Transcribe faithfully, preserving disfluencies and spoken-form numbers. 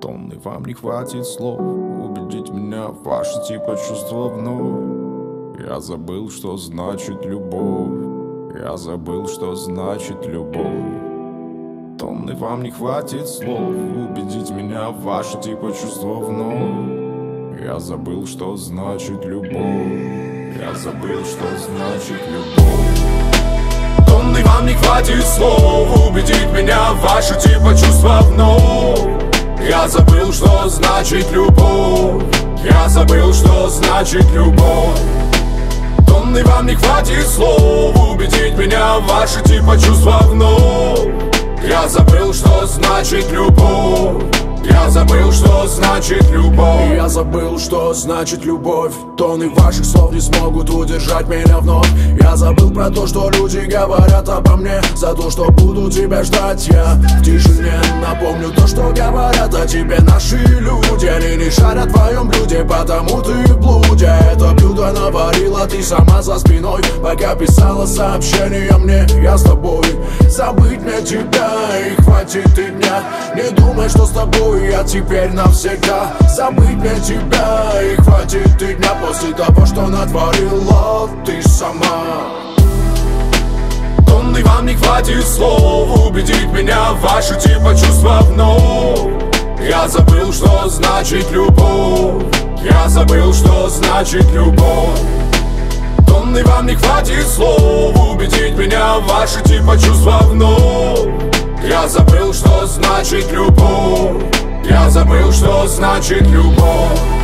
тонны. Вам не хватит слов убедить меня в ваши типа чувства вновь. Я забыл, что значит любовь. Я забыл, что значит любовь. Тонны. Вам не хватит слов убедить меня в ваши типа чувства вновь. Я забыл, что значит любовь. Я забыл, что значит любовь. Тонны. Вам не хватит слов убедить меня в ваши типа чувства вновь. Я забыл, что значит любовь. Я забыл, что значит любовь. Тонны. Вам не хватит слов убедить меня в ваши типа чувства вновь. Я забыл, что значит любовь. Я забыл, что значит любовь. Я забыл, что значит любовь. Тонны ваших слов не смогут удержать меня вновь. Я забыл про то, что люди говорят обо мне, за то, что буду тебя ждать. Я в тишине напомню то, что говорят о тебе наши люди. Они не шарят в твоем блюде, потому ты в блуде. Это блюдо наварила ты сама за спиной, пока писала сообщение мне. Я с тобой. Забыть мне тебя и хватит и дня. Не думай, что с тобой я теперь навсегда. Забыть мне тебя и хватит и дня после того, что натворила ты сама. Тонны. Вам не хватит слов убедить меня в ваши типа чувства вновь. Я забыл, что значит любовь. Я забыл, что значит любовь. Тонны. Вам не хватит слов убедить меня в ваши типа чувства вновь. Я забыл, что значит любовь. Я забыл, что значит любовь.